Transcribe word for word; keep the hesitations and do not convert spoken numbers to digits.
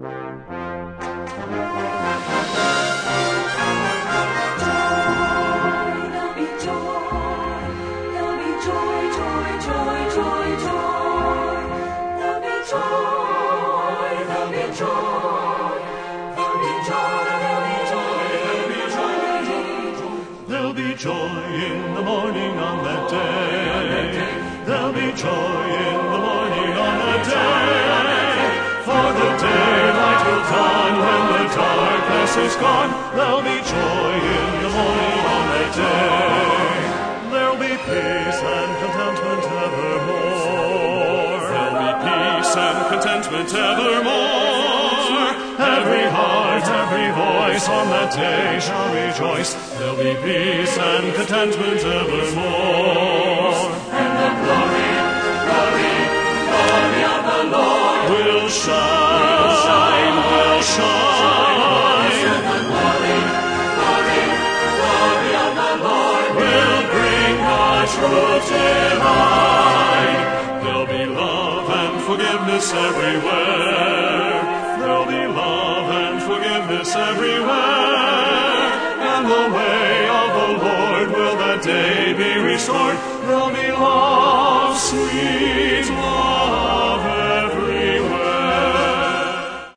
There'll be joy in the morning on that day. There'll be joy in the morning on that day. For the daylight will dawn when the darkness is gone. There'll be joy in the morning on that day. There'll be peace and contentment evermore. There'll be peace and contentment evermore. Every heart, every voice on that day shall rejoice. There'll be peace and contentment evermore. And the glory, glory, glory of the Lord will shine, will shine. And the glory, glory, glory of the Lord will bring God's truth divine. There'll be love and forgiveness everywhere. There'll be love and forgiveness everywhere. And the way of the Lord will that day be restored. There'll be love, sweet